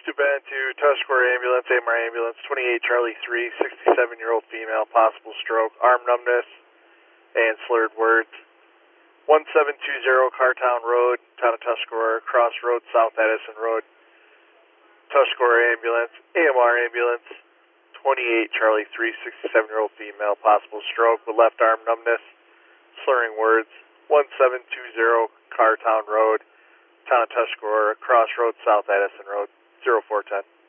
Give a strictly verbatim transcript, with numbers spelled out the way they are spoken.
Steuben to Tuscarora Ambulance, A M R Ambulance, twenty-eight Charlie three, sixty-seven-year-old female, possible stroke, arm numbness, and slurred words. one seven two zero Cartown Road, town of Tuscarora, Cross Road, South Edison Road. Tuscarora Ambulance, A M R Ambulance, twenty-eight Charlie three, sixty-seven-year-old female, possible stroke with left arm numbness, slurring words. one seven two zero Cartown Road, town of Tuscarora, Cross Road, South Edison Road, zero four ten.